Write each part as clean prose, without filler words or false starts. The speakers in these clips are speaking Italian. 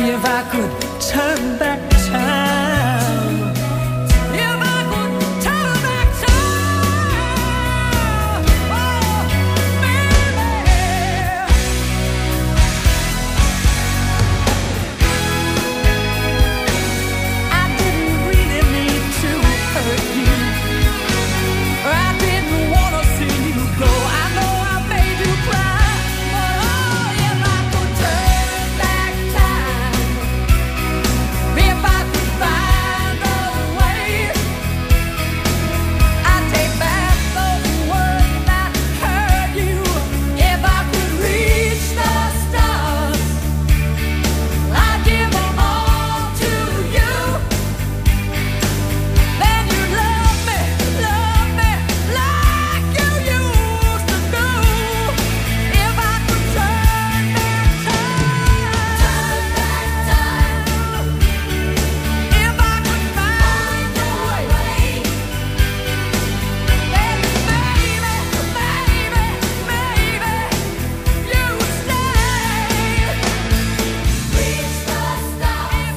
If I could turn back time, if I could turn back time, oh, baby. I didn't really mean to hurt you. I didn't want to see you go. I know I made you cry, but oh, if I could turn back time, if I could find a way, I'd take back those words that hurt you. If I could reach the stars, I'd give them all to you. Then you love me like you used to do. If I could turn back time, if I could find a way, then maybe you would stay. Reach the stars.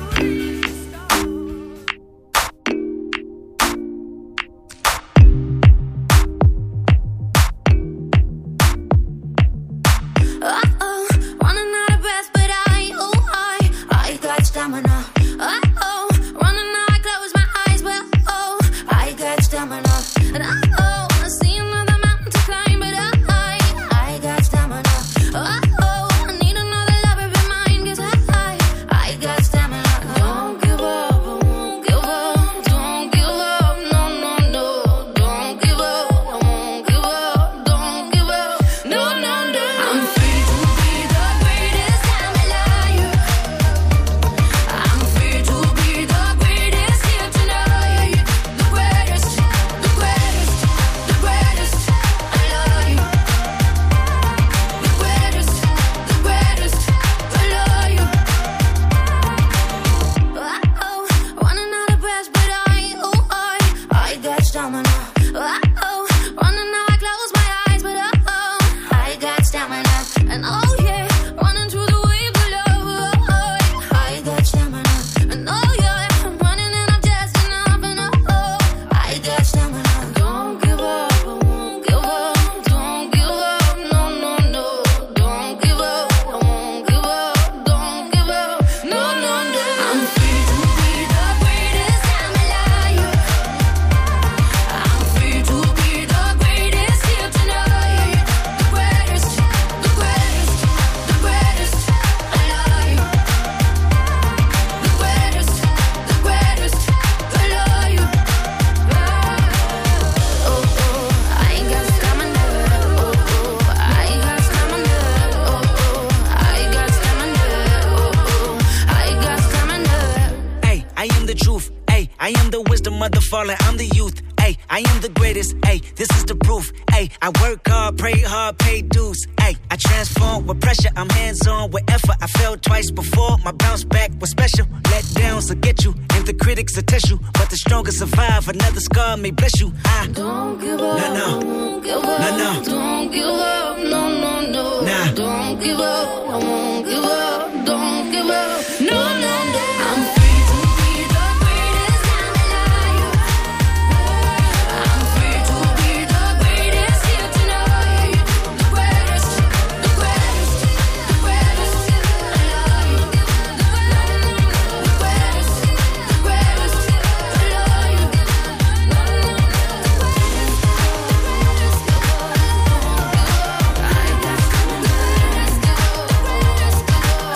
Uh-oh, running out of breath, but I got stamina. Uh-oh, running out, I close my eyes, but oh, I got stamina. And uh-oh, I see another mountain to climb, but I got stamina. Uh-oh, I need another lover in mine, 'cause I got stamina. Don't give up, I won't give up. Don't give up, no, no, no. Don't give up, I won't give up. Don't give up, no, no, no. I'm free to be the greatest I'm alive. I'm free to be the greatest here tonight. The greatest, the greatest, the greatest. I love you. The greatest, the greatest. I love you. Uh-oh, running out of breath, but I got stamina. Uh-oh, running out, I close my eyes, but oh, I got stamina. And oh yeah, running through the waves of love, I got stamina. And oh yeah, I'm running and I'm just enough, and oh, I got stamina. Don't give up, I won't give up. Don't give up, no, no, no. Don't give up, I won't give up. Don't give up, no, no, no. I'm free to be the greatest I'm alive. I'm free to be the greatest here tonight. The greatest, the greatest, the greatest. I love you. The greatest, the greatest. I love you. Oh, oh, I got stamina. Oh, oh, I got stamina. Oh, oh, I got stamina. Oh, oh, I got stamina. Hey, I am the truth. Hey, I am the wisdom of the fallen. I'm the youth. Hey, I am the greatest. Hey, this is the proof. Hey, I work hard, pray hard, pay dues. Hey, I transform with pressure. I'm hands-on with effort. I failed twice before. My bounce back was special. Let downs will get you, and the critics will test you. But the strongest survive. Another scar may bless you. Don't give up, No, no. I won't give up. No, no. Don't give up, no, no, no. Nah. Don't give up, I won't give up. Don't give up, no, no, no. I'm free to be the greatest I'm alive. I'm free to be the greatest here tonight. The greatest, the greatest, the greatest. I love you. The greatest, the greatest. I love you. I got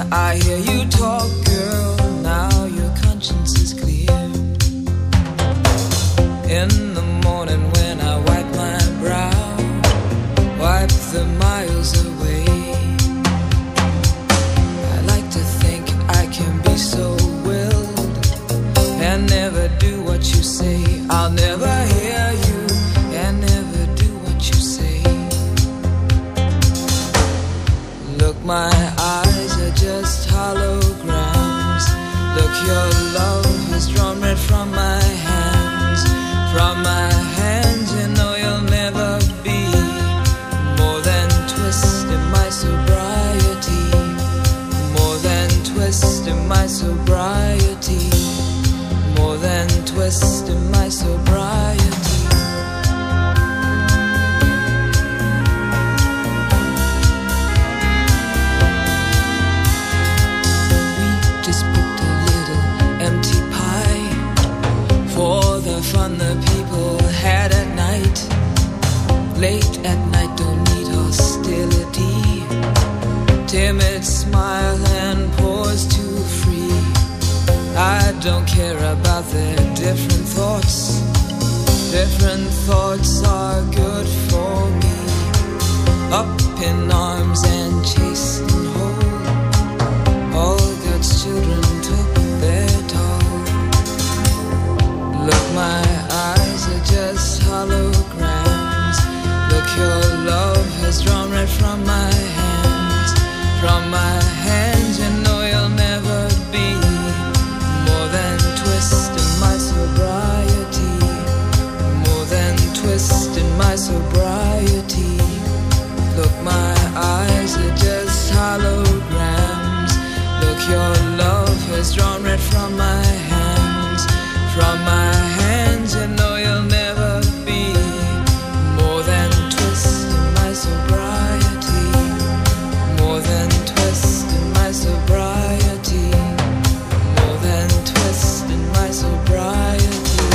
I hear you talk, girl, now your conscience is clear. In the morning when I wipe my brow, wipe the miles away. I like to think I can be so willed and never do what you say. I'll never hear you and never do what you say. Look, my eyes are just holograms. Look, your love has drawn red from my hands. From my hands, you know you'll never be more than twist in my sobriety. More than twist in my sobriety. More than twist in my sobriety. Fun the people had at night. Late at night, don't need hostility. Timid smile and pause too free. I don't care about their different thoughts. Different thoughts are good for me. Up in arms and chased and whole. All God's children took their toll. Look, my eyes are just holograms. Look, your love has drawn red from my hands. From my hands, you know you'll never be more than twist in my sobriety. More than twist in my sobriety. Look, my eyes are just holograms. Look, your love has drawn red from my hands. From my hands, you know you'll never be more than twist in my sobriety. More than twist in my sobriety. More than twist in my sobriety.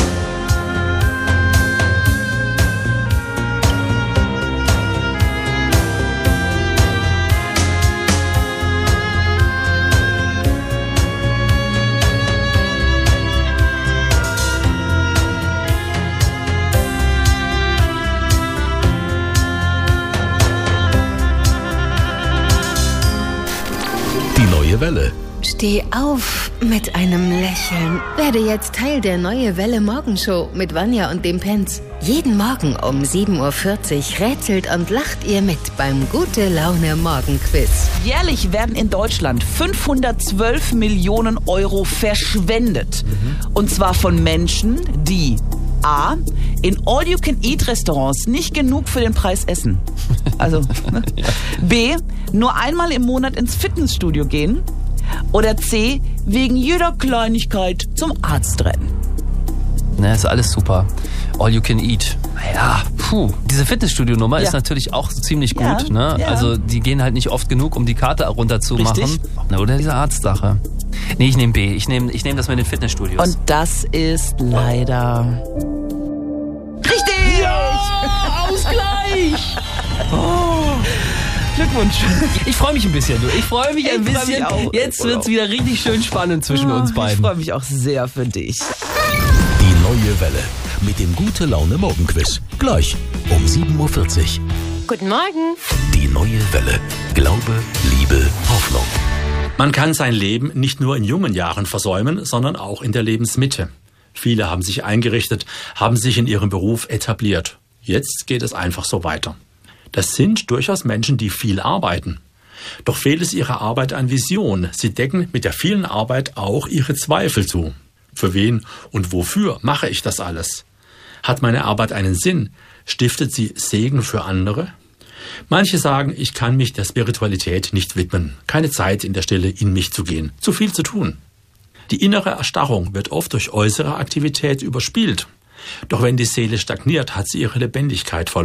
Die neue Welle. Steh auf mit einem Lächeln. Werde jetzt Teil der Neue Welle Morgenshow mit Vanja und dem Penz. Jeden Morgen um 7.40 Uhr rätselt und lacht ihr mit beim Gute-Laune-Morgenquiz. Jährlich werden in Deutschland 512 Millionen Euro verschwendet. Und zwar von Menschen, die A. in All-You-Can-Eat-Restaurants nicht genug für den Preis essen. Also, ne? B. nur einmal im Monat ins Fitnessstudio gehen. Oder C. wegen jeder Kleinigkeit zum Arzt rennen. Ne, ist alles super. All you can eat. Naja, Diese Fitnessstudio-Nummer ist natürlich auch ziemlich gut. Ne? Ja. Also die gehen halt nicht oft genug, um die Karte runterzumachen. Richtig. Oder diese Arztsache. Nee, ich nehme B. Ich nehm das mit den Fitnessstudios. Und das ist leider... Richtig! Ja, Ausgleich! Glückwunsch. Ich freue mich ein bisschen, du. Ich freue mich ein Ich freu bisschen. mich auch. Jetzt wird's wieder richtig schön spannend zwischen uns Ich beiden. freue mich auch sehr für dich. Die neue Welle mit dem Gute-Laune-Morgenquiz. Gleich um 7.40 Uhr. Guten Morgen. Die neue Welle. Glaube, Liebe, Hoffnung. Man kann sein Leben nicht nur in jungen Jahren versäumen, sondern auch in der Lebensmitte. Viele haben sich eingerichtet, haben sich in ihrem Beruf etabliert. Jetzt geht es einfach so weiter. Das sind durchaus Menschen, die viel arbeiten. Doch fehlt es ihrer Arbeit an Vision. Sie decken mit der vielen Arbeit auch ihre Zweifel zu. Für wen und wofür mache ich das alles? Hat meine Arbeit einen Sinn? Stiftet sie Segen für andere? Manche sagen, ich kann mich der Spiritualität nicht widmen. Keine Zeit in der Stille in mich zu gehen. Zu viel zu tun. Die innere Erstarrung wird oft durch äußere Aktivität überspielt. Doch wenn die Seele stagniert, hat sie ihre Lebendigkeit verloren.